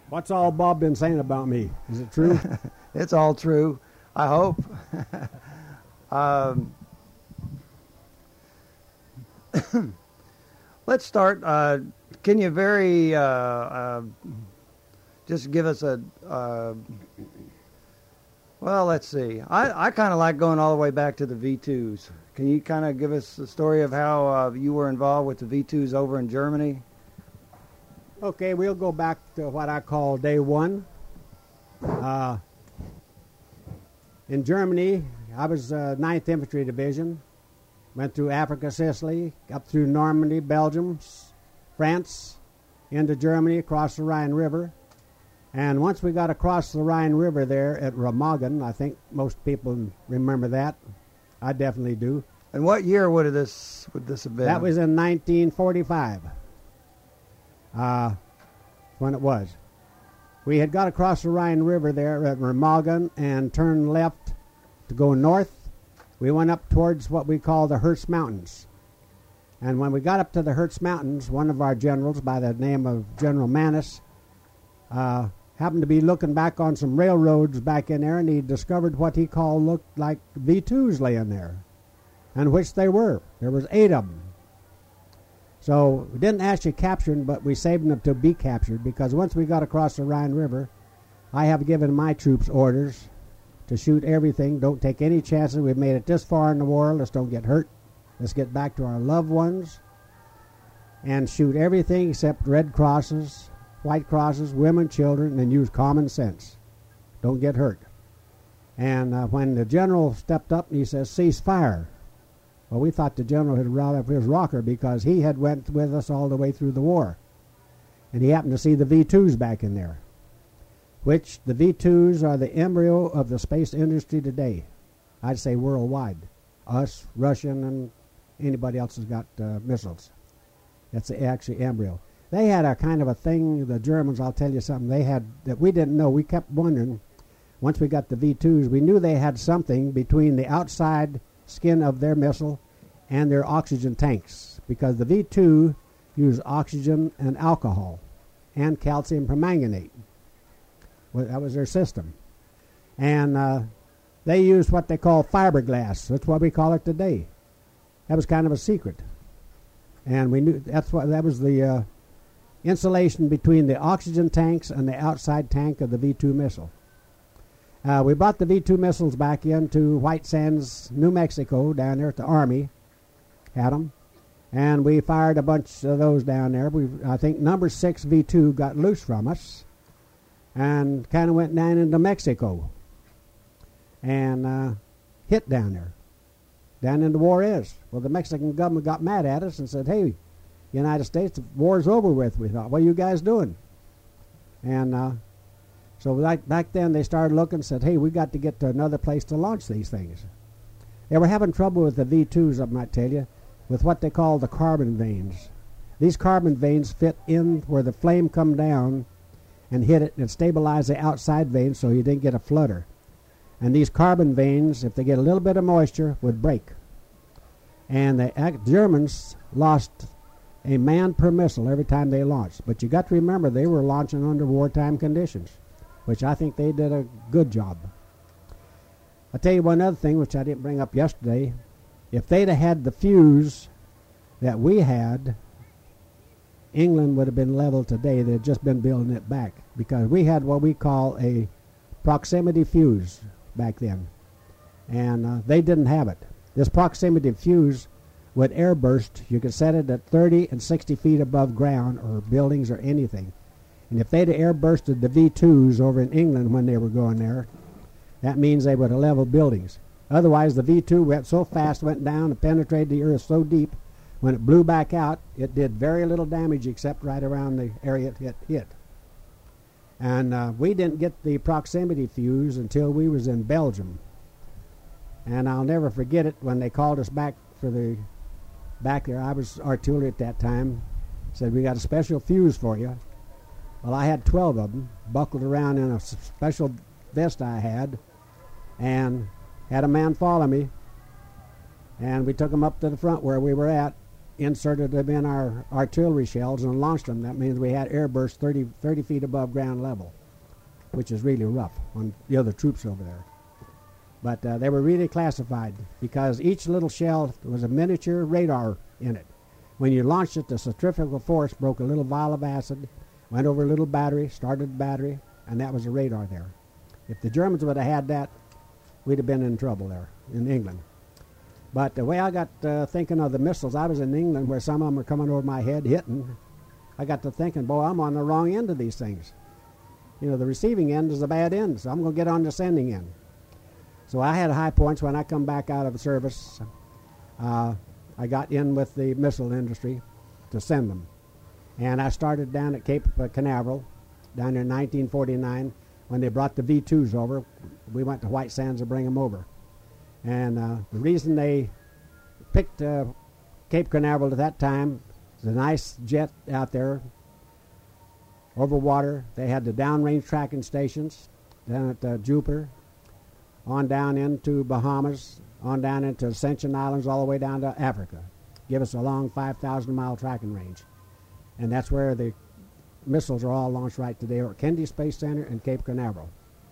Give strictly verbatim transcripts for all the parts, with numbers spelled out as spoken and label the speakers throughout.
Speaker 1: What's all Bob been saying about me? Is it true?
Speaker 2: It's all true, I hope. um, let's start. Uh, can you very uh, uh, just give us a... Uh, well, let's see. I, I kind of like going all the way back to the V twos. Can you kind of give us the story of how uh, you were involved with the V twos over in Germany?
Speaker 1: Okay, we'll go back to what I call day one. Uh, in Germany, I was uh, ninth Infantry Division. Went through Africa, Sicily, up through Normandy, Belgium, France, into Germany, across the Rhine River. And once we got across the Rhine River there at Remagen, I think most people remember that. I definitely do.
Speaker 2: And what year would this would this have been?
Speaker 1: That was in nineteen forty-five. Uh, when it was. We had got across the Rhine River there at Remagen and turned left to go north. We went up towards what we call the Hertz Mountains. And when we got up to the Hertz Mountains, one of our generals by the name of General Manus uh, happened to be looking back on some railroads back in there, and he discovered what he called looked like V twos laying there, and which they were. There was eight of them. So we didn't actually capture them, but we saved them to be captured, because once we got across the Rhine River, I have given my troops orders to shoot everything. Don't take any chances. We've made it this far in the war. Let's don't get hurt. Let's get back to our loved ones and shoot everything except Red Crosses, White Crosses, women, children, and use common sense. Don't get hurt. And uh, when the general stepped up and he says, cease fire. Well, we thought the general had riled up his rocker, because he had went with us all the way through the war. And he happened to see the V twos back in there, which the V twos are the embryo of the space industry today. I'd say worldwide. Us, Russian, and anybody else has got uh, missiles. That's the actually embryo. They had a kind of a thing, the Germans, I'll tell you something, they had that we didn't know. We kept wondering, once we got the V twos, we knew they had something between the outside skin of their missile and their oxygen tanks, because the V two used oxygen and alcohol and calcium permanganate. Well, that was their system. And uh, they used what they call fiberglass. That's what we call it today. That was kind of a secret. And we knew that's what that was the uh, insulation between the oxygen tanks and the outside tank of the V two missile. Uh, we brought the V two missiles back into White Sands, New Mexico, down there at the Army. Had them. And we fired a bunch of those down there. We, I think number six V two got loose from us and kind of went down into Mexico and uh, hit down there, down into Juarez. Well, the Mexican government got mad at us and said, hey, United States, the war's over with. We thought, what are you guys doing? And uh, so like back then they started looking and said, hey, we got to get to another place to launch these things. They were having trouble with the V twos, I might tell you, with what they call the carbon veins. These carbon veins fit in where the flame come down and hit it and stabilize the outside veins so you didn't get a flutter. And these carbon veins, if they get a little bit of moisture, would break. And the Germans lost a man per missile every time they launched. But you got to remember, they were launching under wartime conditions, which I think they did a good job. I'll tell you one other thing, which I didn't bring up yesterday. If they'd have had the fuse that we had, England would have been leveled today. They'd just been building it back, because we had what we call a proximity fuse back then, and uh, they didn't have it. This proximity fuse would airburst. You could set it at thirty and sixty feet above ground or buildings or anything. And if they'd have airbursted the V twos over in England when they were going there, that means they would have leveled buildings. Otherwise, the V two went so fast, went down and penetrated the earth so deep, when it blew back out, it did very little damage except right around the area it hit. And uh, we didn't get the proximity fuse until we was in Belgium. And I'll never forget it when they called us back for the back there. I was artillery at that time. Said, we got a special fuse for you. Well, I had twelve of them buckled around in a special vest I had, and had a man follow me. And we took them up to the front where we were at, inserted them in our artillery shells and launched them. That means we had airbursts thirty, thirty feet above ground level, which is really rough on the other troops over there. But uh, they were really classified because each little shell was a miniature radar in it. When you launched it, the centrifugal force broke a little vial of acid, went over a little battery, started the battery, and that was a radar there. If the Germans would have had that, we'd have been in trouble there in England. But the way I got uh, thinking of the missiles, I was in England where some of them were coming over my head, hitting. I got to thinking, boy, I'm on the wrong end of these things. You know, the receiving end is a bad end, so I'm going to get on the sending end. So I had high points when I come back out of service. Uh, I got in with the missile industry to send them. And I started down at Cape Canaveral down in nineteen forty-nine when they brought the V twos over. We went to White Sands to bring them over. And uh, the reason they picked uh, Cape Canaveral at that time, it's a nice jet out there over water. They had the downrange tracking stations down at uh, Jupiter, on down into Bahamas, on down into Ascension Islands, all the way down to Africa. Give us a long five thousand mile tracking range. And that's where the missiles are all launched right today, or Kennedy Space Center and Cape Canaveral.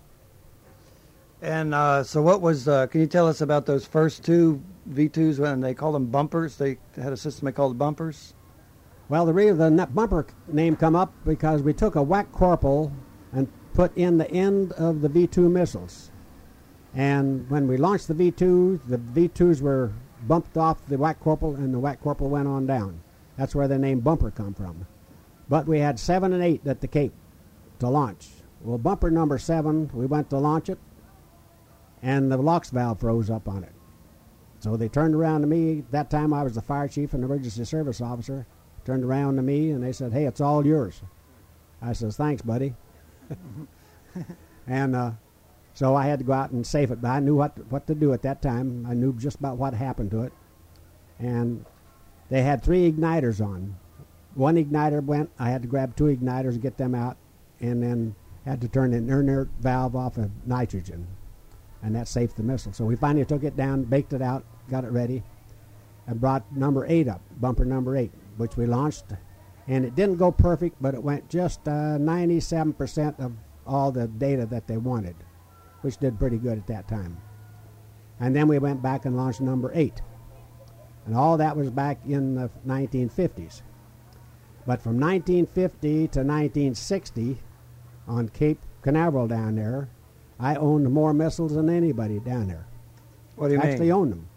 Speaker 2: And uh, so what was, uh, can you tell us about those first two V twos when they called them bumpers? They had a system they called bumpers?
Speaker 1: Well, the reason the n- bumper name come up because we took a whack corporal and put in the end of the V two missiles. And when we launched the V twos, the V twos were bumped off the whack corporal, and the whack corporal went on down. That's where the name bumper come from. But we had seven and eight at the Cape to launch. Well, bumper number seven, we went to launch it, and the LOX valve froze up on it. So they turned around to me. That time I was the fire chief and emergency service officer. Turned around to me, and they said, hey, it's all yours. I says, thanks, buddy. and uh, so I had to go out and safe it, but I knew what, what to do at that time. I knew just about what happened to it. And they had three igniters on. One igniter went, I had to grab two igniters and get them out, and then had to turn an inert valve off of nitrogen. And that saved the missile. So we finally took it down, baked it out, got it ready, and brought number eight up, bumper number eight, which we launched. And it didn't go perfect, but it went just uh, ninety-seven percent of all the data that they wanted, which did pretty good at that time. And then we went back and launched number eight. And all that was back in the nineteen fifties. But from nineteen fifty to nineteen sixty, on Cape Canaveral down there, I owned more missiles than anybody down there.
Speaker 2: What do you
Speaker 1: Actually
Speaker 2: mean?
Speaker 1: owned them.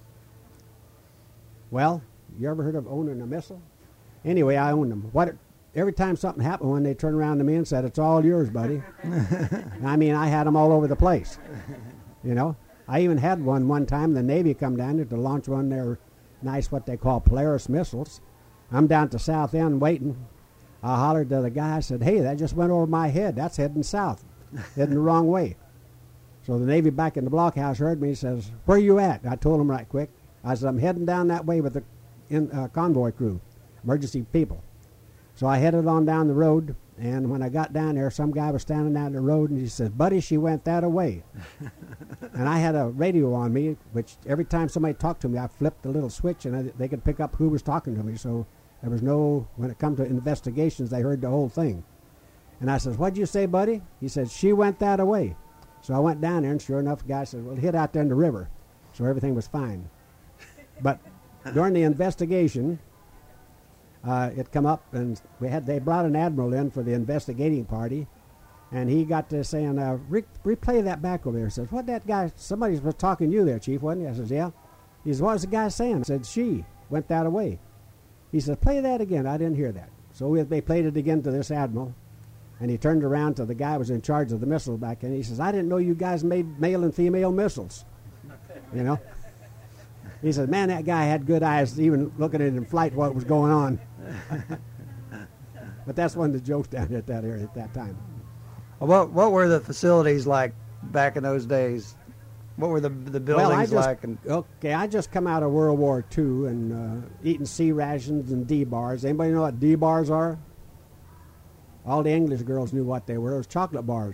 Speaker 1: Well, you ever heard of owning a missile? Anyway, I owned them. What? It, every time something happened, when they turned around to me and said, it's all yours, buddy. I mean, I had them all over the place. You know? I even had one one time. The Navy come down there to launch one of their nice, what they call Polaris missiles. I'm down at the south end waiting. I hollered to the guy. I said, hey, that just went over my head. That's heading south, heading the wrong way. So the Navy back in the blockhouse heard me and says, where you at? I told him right quick. I said, I'm heading down that way with the in, uh, convoy crew, emergency people. So I headed on down the road, and when I got down there, some guy was standing down the road, and he says, buddy, she went that away. And I had a radio on me, which every time somebody talked to me, I flipped the little switch, and I, they could pick up who was talking to me. So there was no, when it come to investigations, they heard the whole thing. And I says, what'd you say, buddy? He said, she went that away. So I went down there, and sure enough, the guy said, well, hit out there in the river. So everything was fine. But during the investigation, uh, it come up, and we had they brought an admiral in for the investigating party, and he got to saying, uh, re- replay that back over there. He says, what that guy, somebody was talking to you there, Chief, wasn't he? I says, yeah. He says, what was the guy saying? I said, she went that away. He said, play that again. I didn't hear that. So we, they played it again to this admiral. And he turned around to the guy who was in charge of the missiles back in. He says, I didn't know you guys made male and female missiles. You know? He said, man, that guy had good eyes even looking at it in flight what was going on. But that's one of the jokes down at that area at that time.
Speaker 2: Well, what what were the facilities like back in those days? What were the the buildings
Speaker 1: well, I just,
Speaker 2: like? And
Speaker 1: okay, I just come out of World War Two and uh, eating C rations and D bars. Anybody know what D bars are? All the English girls knew what they were. It was chocolate bars.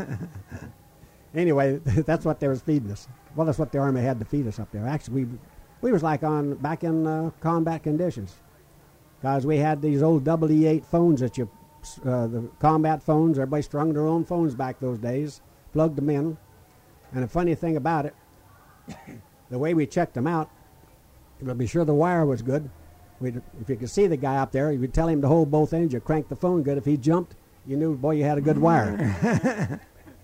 Speaker 1: Anyway, that's what they was feeding us. Well, that's what the Army had to feed us up there. Actually, we we was like on back in uh, combat conditions, because we had these old double E eight phones that you, uh, the combat phones. Everybody strung their own phones back those days, plugged them in. And the funny thing about it, the way we checked them out, to be sure the wire was good. We'd, if you could see the guy up there, you'd tell him to hold both ends. You crank the phone good. If he jumped, you knew, boy, you had a good wire.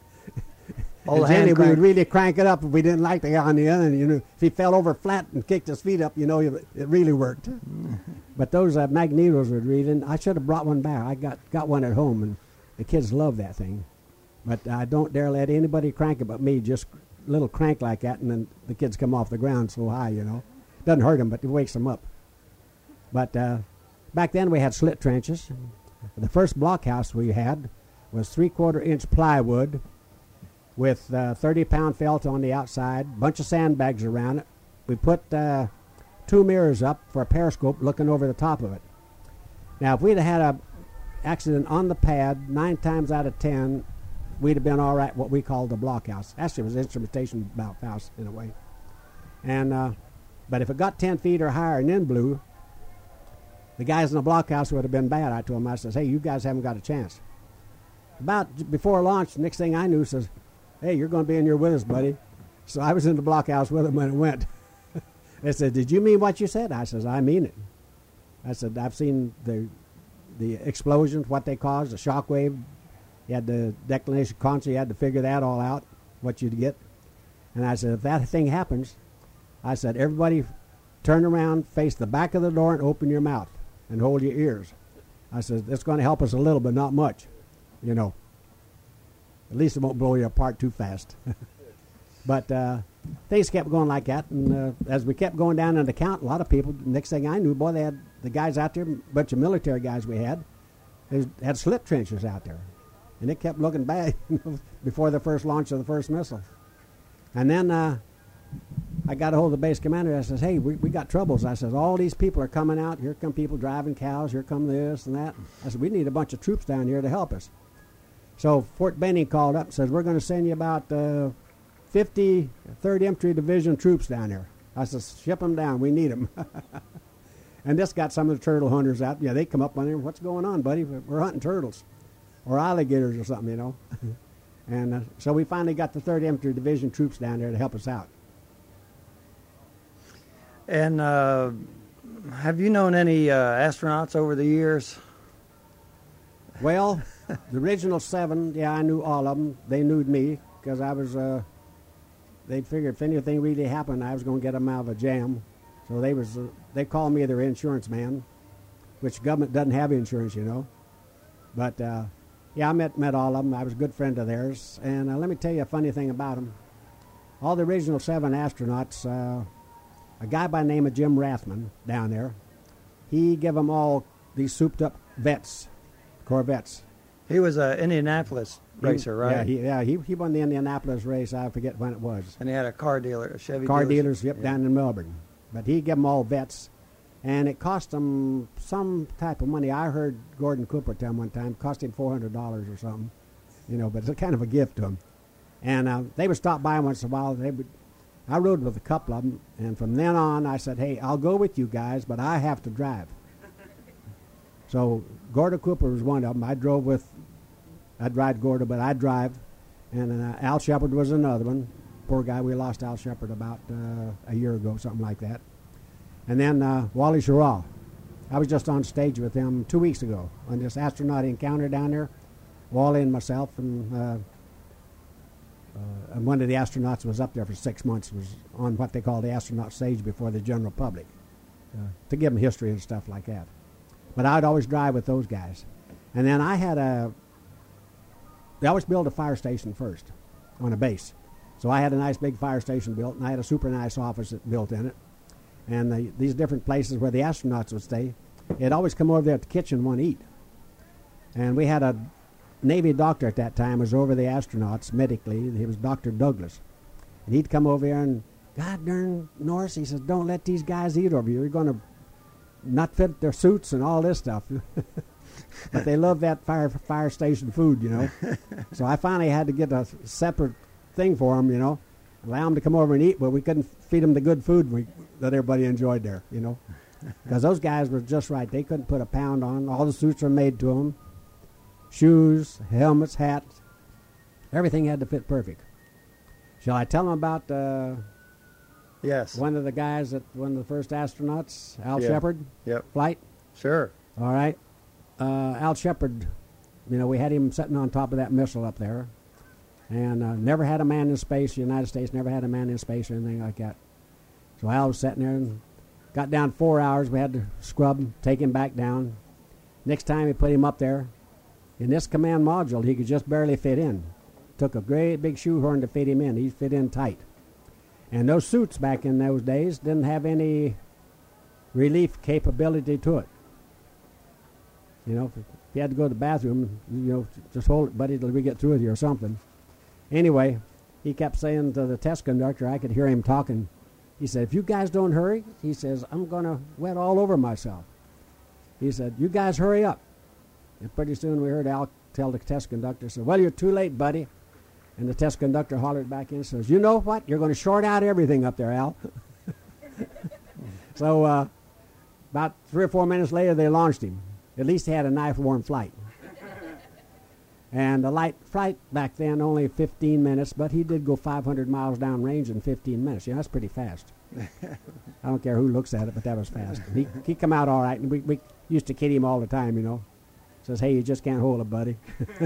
Speaker 2: Old
Speaker 1: And Jenny,
Speaker 2: hand
Speaker 1: we would
Speaker 2: crank.
Speaker 1: really crank it up if we didn't like the guy on the end. And you know, if he fell over flat and kicked his feet up, you know, it really worked. But those uh, magnetos would read, and I should have brought one back. I got, got one at home, and the kids love that thing. But I don't dare let anybody crank it but me. Just a little crank like that, and then the kids come off the ground so high, you know. Doesn't hurt them, but it wakes them up. But uh, back then we had slit trenches. The first blockhouse we had was three-quarter inch plywood with uh, thirty-pound felt on the outside, bunch of sandbags around it. We put uh, two mirrors up for a periscope looking over the top of it. Now, if we'd have had a accident on the pad, nine times out of ten, we'd have been all right, what we called the blockhouse. Actually, it was instrumentation house in a way. And uh, but if it got ten feet or higher and then blew, the guys in the blockhouse would have been bad. I told them, I says, hey, you guys haven't got a chance. About before launch, next thing I knew, says, hey, you're going to be in here with us, buddy. So I was in the blockhouse with them when it went. They said, did you mean what you said? I says, I mean it. I said, I've seen the the explosions, what they caused, the shock wave. You had the declination constant. You had to figure that all out, what you'd get. And I said, if that thing happens, I said, everybody turn around, face the back of the door, and open your mouth and hold your ears. I said, it's going to help us a little, but not much, you know. At least it won't blow you apart too fast. But uh, things kept going like that, and uh, as we kept going down in the count, a lot of people, next thing I knew, boy, they had the guys out there, a bunch of military guys we had, they had slit trenches out there. And it kept looking bad before the first launch of the first missile. And then uh, I got a hold of the base commander. I says, hey, we, we got troubles. I says, all these people are coming out. Here come people driving cows. Here come this and that. I said, we need a bunch of troops down here to help us. So Fort Benning called up and says, we're going to send you about uh, fifty third Infantry Division troops down there. I says, ship them down. We need them. And this got some of the turtle hunters out. Yeah, they come up on there. What's going on, buddy? We're hunting turtles or alligators or something, you know. And uh, so we finally got the third Infantry Division troops down there to help us out.
Speaker 2: And uh, have you known any uh, astronauts over the years?
Speaker 1: Well, the original seven, yeah, I knew all of them. They knew me because I was, uh, they figured if anything really happened, I was going to get them out of a jam. So they was, uh, they called me their insurance man, which government doesn't have insurance, you know. But, uh, yeah, I met, met all of them. I was a good friend of theirs. And uh, let me tell you a funny thing about them. All the original seven astronauts, uh, a guy by the name of Jim Rathman down there, he gave them all these souped-up vets, Corvettes.
Speaker 2: He was an Indianapolis racer,
Speaker 1: He-
Speaker 2: right?
Speaker 1: Yeah, he, yeah, he, he won the Indianapolis race. I forget when it was.
Speaker 2: And he had a car dealer, a Chevy
Speaker 1: Car
Speaker 2: dealership.
Speaker 1: dealers, yep,
Speaker 2: Yeah.
Speaker 1: down in Melbourne. But he gave them all vets. And it cost them some type of money. I heard Gordon Cooper tell him one time, it cost him four hundred dollars or something. You know, but it's a kind of a gift to him. And uh, they would stop by once in a while. They would, I rode with a couple of them. And from then on, I said, hey, I'll go with you guys, but I have to drive. So Gordon Cooper was one of them. I drove with, I'd ride Gordon, but I'd drive. And uh, Al Shepard was another one. Poor guy, we lost Al Shepard about uh, a year ago, something like that. And then uh, Wally Schirra. I was just on stage with him two weeks ago on this astronaut encounter down there. Wally and myself and, uh, uh, and one of the astronauts was up there for six months, was on what they call the astronaut stage before the general public, uh, to give them history and stuff like that. But I'd always drive with those guys. And then I had a, they always build a fire station first on a base. So I had a nice big fire station built, and I had a super nice office that built in it. And the, these different places where the astronauts would stay, they'd always come over there at the kitchen and want to eat. And we had a Navy doctor at that time was over the astronauts medically. He was Doctor Douglas. And he'd come over here and, God darn, Norris, he says, don't let these guys eat over here. You're going to not fit their suits and all this stuff. But they love that fire fire station food, you know. So I finally had to get a separate thing for them, you know. allow them to come over and eat, but we couldn't feed them the good food we, that everybody enjoyed there, you know. Because those guys were just right. They couldn't put a pound on. All the suits were made to them. Shoes, helmets, hats. Everything had to fit perfect. Shall I tell them about uh,
Speaker 2: yes.
Speaker 1: one of the guys, that one of the first astronauts, Al
Speaker 2: Yeah.
Speaker 1: Shepard?
Speaker 2: Yep.
Speaker 1: Flight?
Speaker 2: Sure.
Speaker 1: All right. Uh, Al Shepard, you know, we had him sitting on top of that missile up there. And uh, never had a man in space. The United States never had a man in space or anything like that. So Al was sitting there and got down four hours. We had to scrub him, take him back down. Next time we put him up there, in this command module, he could just barely fit in. Took a great big shoehorn to fit him in. He fit in tight. And those suits back in those days didn't have any relief capability to it. You know, if you had to go to the bathroom, you know, just hold it, buddy, till we get through with you or something. Anyway, he kept saying to the test conductor, I could hear him talking. He said, if you guys don't hurry, he says, I'm going to wet all over myself. He said, you guys hurry up. And pretty soon we heard Al tell the test conductor, said, well, you're too late, buddy. And the test conductor hollered back in and says, you know what? You're going to short out everything up there, Al. So uh, about three or four minutes later, they launched him. At least he had a knife-warm flight. And the light flight back then, only fifteen minutes, but he did go five hundred miles downrange in fifteen minutes. You know, that's pretty fast. I don't care who looks at it, but that was fast. He he come out all right, and we, we used to kid him all the time, you know. Says, hey, you just can't hold it, buddy.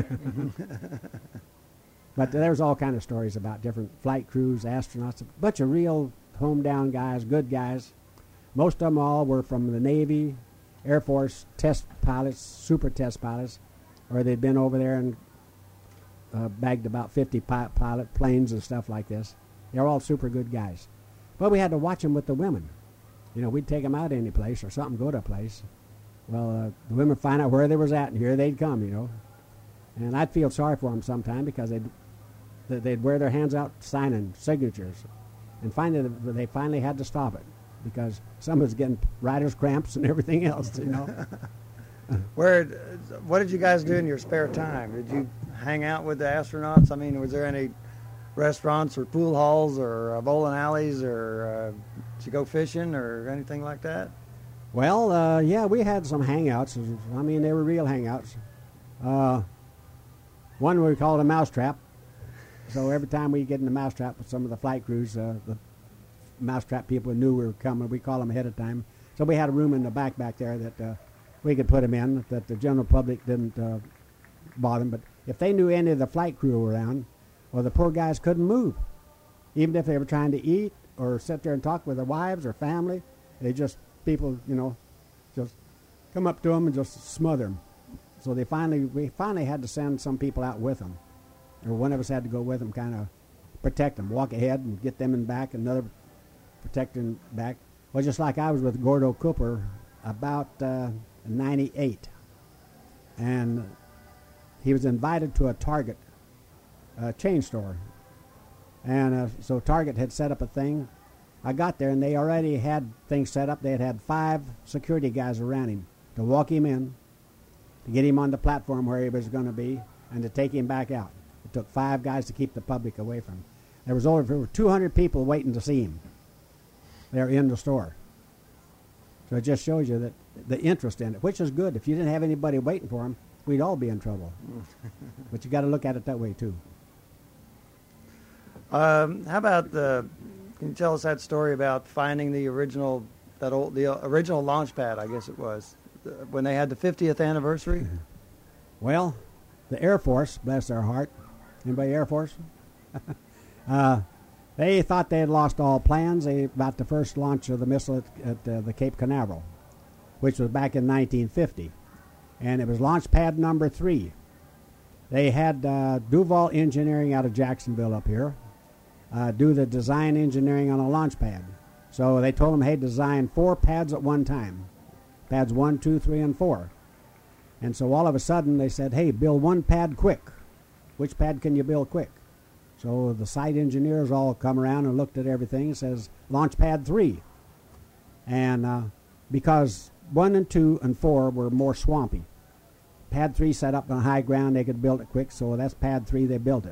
Speaker 1: But there's all kind of stories about different flight crews, astronauts, a bunch of real home-down guys, good guys. Most of them all were from the Navy, Air Force, test pilots, super test pilots, or they'd been over there and uh, bagged about fifty pi- pilot planes and stuff like this. They're all super good guys. But we had to watch them with the women. You know, we'd take them out any place or something, go to a place. Well, uh, the women find out where they was at, and here they'd come, you know. And I'd feel sorry for them sometime because they'd they'd wear their hands out signing signatures. And finally, they finally had to stop it because some was getting rider's cramps and everything else, you know.
Speaker 2: Where, what did you guys do in your spare time? Did you hang out with the astronauts? I mean, was there any restaurants or pool halls or uh, bowling alleys, or uh, did you go fishing or anything like that?
Speaker 1: Well, uh, yeah, we had some hangouts. I mean, they were real hangouts. Uh, one we called a mousetrap. So every time we get in the mousetrap with some of the flight crews, uh, the mousetrap people knew we were coming. We called them ahead of time. So we had a room in the back back there that uh, we could put them in, that the general public didn't uh, bother them. But if they knew any of the flight crew were around, well, the poor guys couldn't move. Even if they were trying to eat or sit there and talk with their wives or family, they just, people, you know, just come up to them and just smother them. So they finally, we finally had to send some people out with them. Or one of us had to go with them, kind of protect them, walk ahead and get them in back, another protecting back. Well, just like I was with Gordo Cooper about uh, ninety-eight. And he was invited to a Target uh, chain store. And uh, so Target had set up a thing. I got there, and they already had things set up. They had had five security guys around him to walk him in, to get him on the platform where he was going to be, and to take him back out. It took five guys to keep the public away from him. There was over two hundred people waiting to see him. They're in the store. So it just shows you that the interest in it, which is good. If you didn't have anybody waiting for him, we'd all be in trouble. But you got to look at it that way too.
Speaker 2: Um, how about the? Can you tell us that story about finding the original, that old, the original launch pad? I guess it was the, when they had the fiftieth anniversary.
Speaker 1: Well, the Air Force, bless their heart. Anybody Air Force? uh, they thought they had lost all plans they, about the first launch of the missile at, at uh, the Cape Canaveral, which was back in nineteen fifty. And it was launch pad number three. They had uh, Duval Engineering out of Jacksonville up here uh, do the design engineering on a launch pad. So they told them, hey, design four pads at one time. Pads one, two, three, and four. And so all of a sudden they said, hey, build one pad quick. Which pad can you build quick? So the site engineers all come around and looked at everything and says, launch pad three. And uh, because one and two and four were more swampy. Pad three set up on high ground, they could build it quick, so that's pad three, they built it.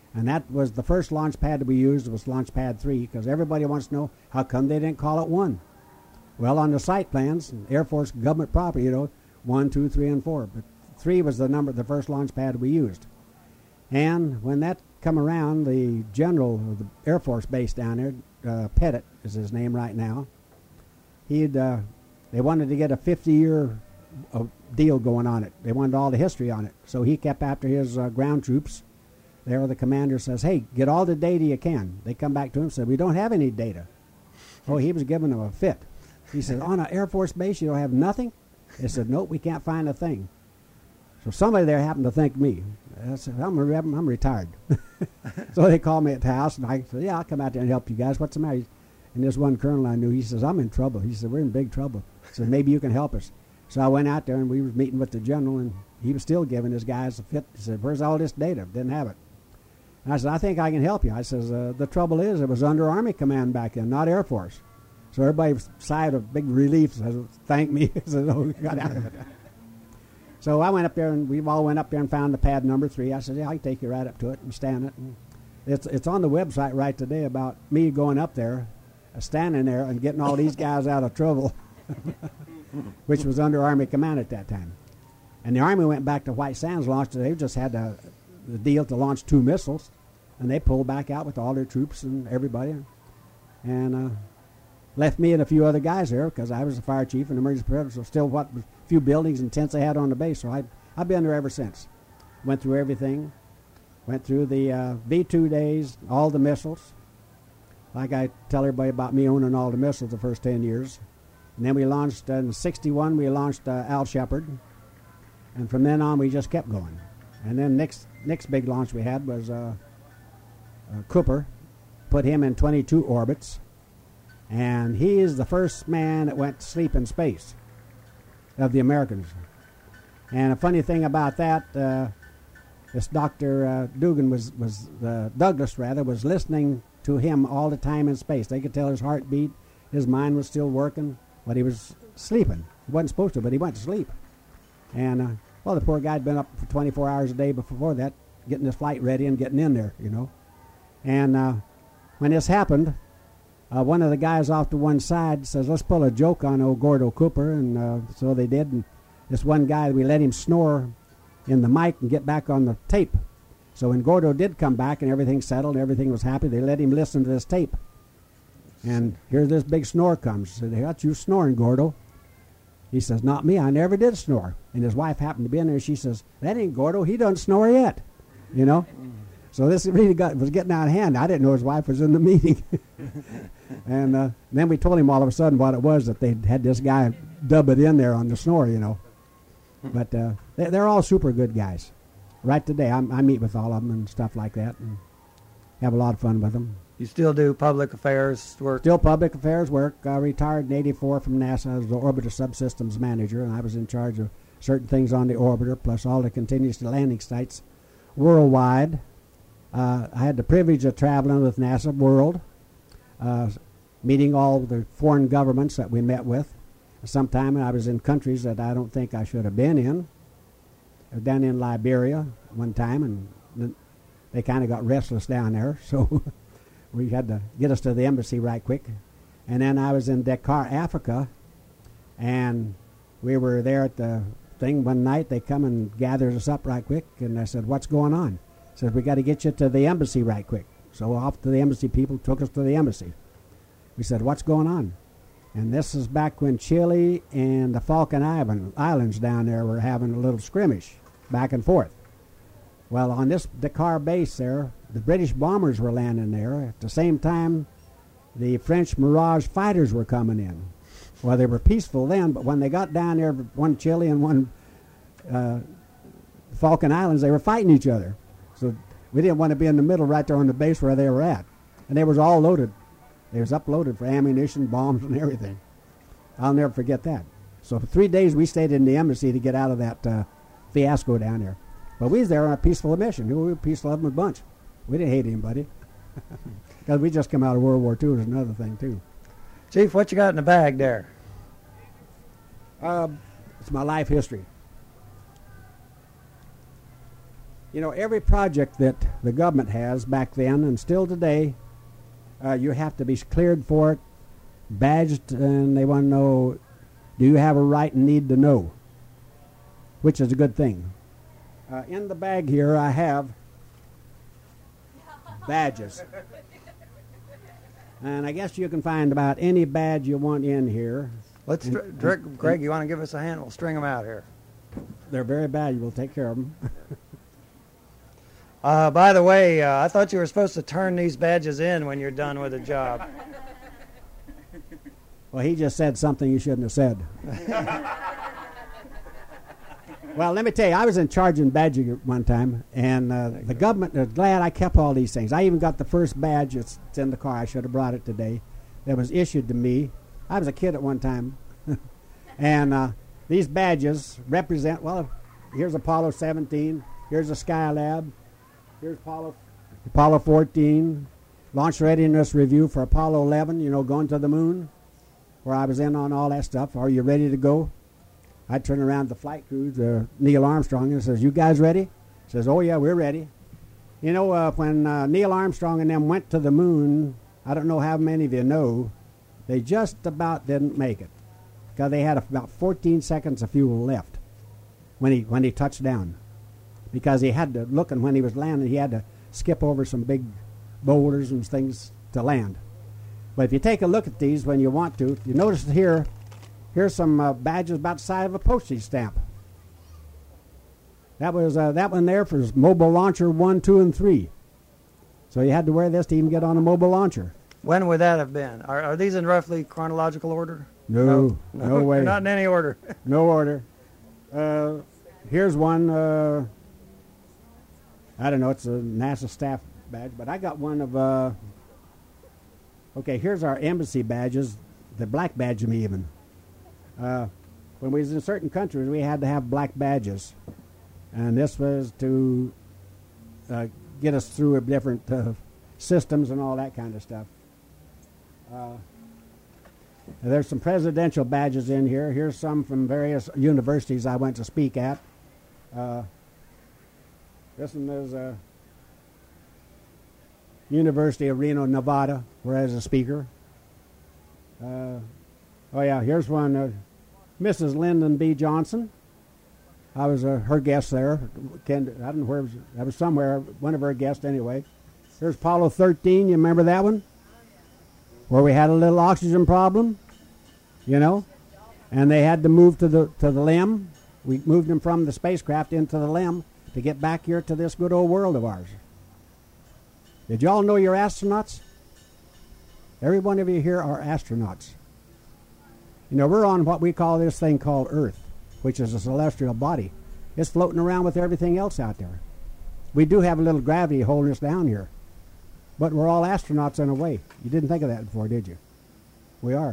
Speaker 1: And that was the first launch pad that we used was Launch Pad three, because everybody wants to know how come they didn't call it one. Well, on the site plans, Air Force government property, you know, one, two, three, and four. But three was the number, the first launch pad we used. And when that come around, the general of the Air Force base down there, uh, Pettit is his name right now, he'd uh, they wanted to get a fifty-year uh, deal going on it. They wanted all the history on it. So he kept after his uh, ground troops. There the commander says, hey, get all the data you can. They come back to him and said, we don't have any data. Oh, he was giving them a fit. He said, on an Air Force base you don't have nothing? They said, nope, we can't find a thing. So somebody there happened to think me. I said, I'm, re- I'm retired. So they called me at the house, and I said, yeah, I'll come out there and help you guys. What's the matter? And this one colonel I knew, he says, I'm in trouble. He said, we're in big trouble. He said, maybe you can help us. So I went out there, and we were meeting with the general, and he was still giving his guys a fit. He said, where's all this data? Didn't have it. And I said, I think I can help you. I says, uh, the trouble is it was under Army command back then, not Air Force. So everybody sighed a big relief, says, thank me. I said, oh, we got out of it. So I went up there, and we all went up there and found the pad number three. I said, yeah, I can take you right up to it and stand it. And it's it's on the website right today about me going up there, uh, standing there and getting all these guys out of trouble, which was under Army command at that time. And the Army went back to White Sands, launched it. They just had a, the deal to launch two missiles, and they pulled back out with all their troops and everybody, and uh, left me and a few other guys there because I was the fire chief and emergency president, so still what few buildings and tents they had on the base. So I, I've been there ever since. Went through everything. Went through the uh, V two days, all the missiles. Like I tell everybody about me owning all the missiles the first ten years. And then we launched, uh, in sixty-one, we launched uh, Al Shepard. And from then on, we just kept going. And then next next big launch we had was uh, uh, Cooper. Put him in twenty-two orbits. And he is the first man that went to sleep in space of the Americans. And a funny thing about that, uh, this Doctor Uh, Dugan was, was uh, Douglas rather, was listening to him all the time in space. They could tell his heartbeat, his mind was still working, but he was sleeping. He wasn't supposed to, but he went to sleep. And, uh, well, the poor guy had been up for twenty-four hours a day before that, getting his flight ready and getting in there, you know. And uh, when this happened, Uh, one of the guys off to one side says, let's pull a joke on old Gordo Cooper, and uh, so they did. And this one guy, we let him snore in the mic and get back on the tape. So when Gordo did come back and everything settled and everything was happy, they let him listen to this tape. And here this big snore comes. He said, they got you snoring, Gordo. He says, not me, I never did snore. And his wife happened to be in there. She says, that ain't Gordo, he doesn't snore yet, you know. So this really got was getting out of hand. I didn't know his wife was in the meeting. And uh, then we told him all of a sudden what it was, that they had this guy dub it in there on the snore, you know. But uh, they, they're all super good guys. Right today, I, I meet with all of them and stuff like that, and have a lot of fun with them.
Speaker 2: You still do public affairs work?
Speaker 1: Still public affairs work. I retired in eighty-four from NASA as the Orbiter Subsystems Manager, and I was in charge of certain things on the orbiter, plus all the continuous landing sites worldwide. Uh, I had the privilege of traveling with NASA World, uh, meeting all the foreign governments that we met with. Sometime I was in countries that I don't think I should have been in. I was down in Liberia one time, and they kind of got restless down there, so we had to get us to the embassy right quick. And then I was in Dakar, Africa, and we were there at the thing one night. They come and gathered us up right quick, and I said, what's going on? Said, we got to get you to the embassy right quick. So off to the embassy, people took us to the embassy. We said, what's going on? And this is back when Chile and the Falkland Island, Islands down there were having a little skirmish back and forth. Well, on this Dakar base there, the British bombers were landing there. At the same time, the French Mirage fighters were coming in. Well, they were peaceful then, but when they got down there, one Chile and one uh, Falkland Islands, they were fighting each other. So we didn't want to be in the middle right there on the base where they were at. And they was all loaded. They was uploaded for ammunition, bombs, and everything. I'll never forget that. So for three days we stayed in the embassy to get out of that uh, fiasco down there. But we was there on a peaceful mission. We were a peaceful loving bunch. We didn't hate anybody. Because we just come out of World War Two is another thing, too.
Speaker 2: Chief, what you got in the bag there?
Speaker 1: Uh, it's my life history. You know, every project that the government has back then and still today, uh, you have to be cleared for it, badged, and they want to know, do you have a right and need to know, which is a good thing. Uh, in the bag here, I have badges. And I guess you can find about any badge you want in here.
Speaker 2: Let's,
Speaker 1: and,
Speaker 2: str- Greg, Greg, you want to give us a hand? We'll string them out here.
Speaker 1: They're very valuable. Take care of them.
Speaker 2: Uh, by the way, uh, I thought you were supposed to turn these badges in when you're done with the job.
Speaker 1: Well, he just said something you shouldn't have said. Well, let me tell you, I was in charge in badging at one time, and uh, the government is glad I kept all these things. I even got the first badge. It's, it's in the car. I should have brought it today. That was issued to me. I was a kid at one time. And uh, these badges represent, well, here's Apollo seventeen. Here's the Skylab. Here's Apollo, Apollo fourteen. Launch readiness review for Apollo eleven, you know, going to the moon, where I was in on all that stuff. Are you ready to go? I turn around to the flight crew, to Neil Armstrong, and says, you guys ready? He says, oh, yeah, we're ready. You know, uh, when uh, Neil Armstrong and them went to the moon, I don't know how many of you know, they just about didn't make it because they had about fourteen seconds of fuel left when he when he touched down, because he had to look, and when he was landing, he had to skip over some big boulders and things to land. But if you take a look at these when you want to, you notice here, here's some uh, badges about the size of a postage stamp. That was uh, that one there for mobile launcher one, two, and three. So you had to wear this to even get on a mobile launcher.
Speaker 2: When would that have been? Are, are these in roughly chronological order?
Speaker 1: No, no, no way.
Speaker 2: Not in any order.
Speaker 1: No order. Uh, here's one. Uh, I don't know. It's a NASA staff badge, but I got one of. Uh, okay, here's our embassy badges. The black badge, me even. Uh, when we was in certain countries, we had to have black badges, and this was to uh, get us through different uh, systems and all that kind of stuff. Uh, there's some presidential badges in here. Here's some from various universities I went to speak at. Uh, this one is uh, University of Reno, Nevada, where I was a speaker. Uh, oh yeah, here's one. Uh, Missus Lyndon B. Johnson. I was uh, her guest there. Ken, I don't know where it was. I was somewhere. One of her guests anyway. Here's Apollo thirteen. You remember that one? Where we had a little oxygen problem, you know, and they had to move to the to the limb. We moved them from the spacecraft into the limb to get back here to this good old world of ours. Did you all know you're astronauts? Every one of you here are astronauts. You know, we're on what we call this thing called Earth, which is a celestial body. It's floating around with everything else out there. We do have a little gravity holding us down here, but we're all astronauts in a way. You didn't think of that before, did you? We are.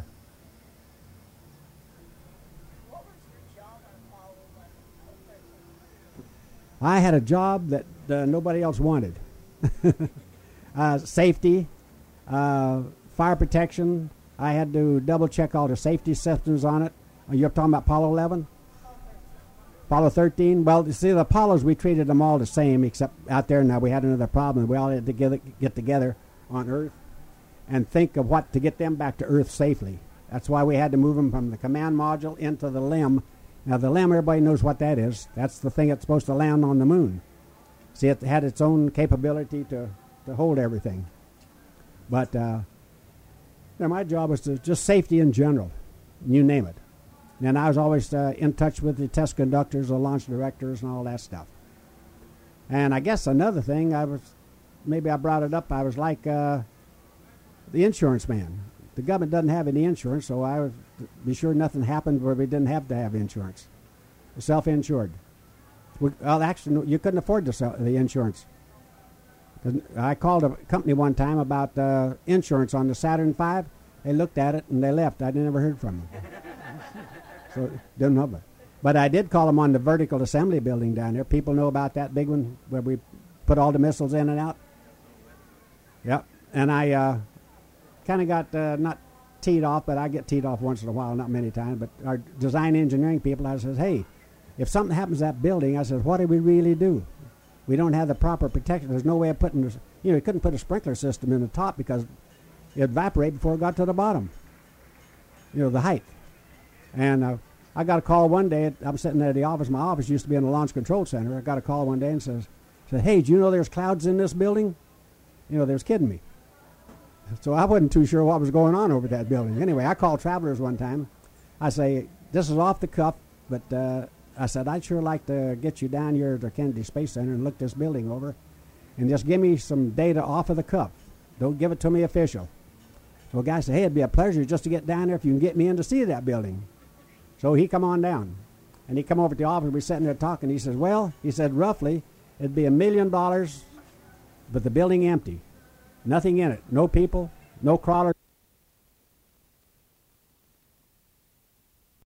Speaker 3: What was your job on Apollo eleven?
Speaker 1: I had a job that uh, nobody else wanted. uh, safety, uh, fire protection. I had to double check all the safety systems on it. You're talking about Apollo eleven? Apollo thirteen? Well, you see, the Apollos, we treated them all the same, except out there now we had another problem. We all had to get, get together on Earth and think of what to get them back to Earth safely. That's why we had to move them from the command module into the limb. Now, the limb, everybody knows what that is. That's the thing that's supposed to land on the moon. See, it had its own capability to, to hold everything. But uh, now my job was to just safety in general, you name it. And I was always uh, in touch with the test conductors, the launch directors, and all that stuff. And I guess another thing, I was, maybe I brought it up, I was like uh, the insurance man. The government doesn't have any insurance, so I was be sure nothing happened where we didn't have to have insurance. Self-insured. We, well, actually, you couldn't afford the, sell, the insurance. I called a company one time about uh, insurance on the Saturn five. They looked at it and they left. I never heard from them. So didn't know about it. But I did call them on the vertical assembly building down there. People know about that big one where we put all the missiles in and out. Yep. And I uh, kind of got uh, not teed off, but I get teed off once in a while, not many times. But our design engineering people, I says, hey, if something happens to that building, I says, what do we really do? We don't have the proper protection. There's no way of putting, this, you know, you couldn't put a sprinkler system in the top because it'd evaporate before it got to the bottom. You know, the height. And uh, I got a call one day. I'm sitting there at the office. My office used to be in the launch control center. I got a call one day and says, said, "Hey, do you know there's clouds in this building?" You know, they was kidding me. So I wasn't too sure what was going on over that building. Anyway, I called Travelers one time. I say, "This is off the cuff, but uh, I said, I'd sure like to get you down here at the Kennedy Space Center and look this building over and just give me some data off of the cuff. Don't give it to me official." So a guy said, "Hey, it'd be a pleasure just to get down there if you can get me in to see that building." So he come on down. And he come over to the office. We're sitting there talking. He says, "Well," he said, "roughly, it'd be a million dollars, but the building empty. Nothing in it. No people, no crawlers."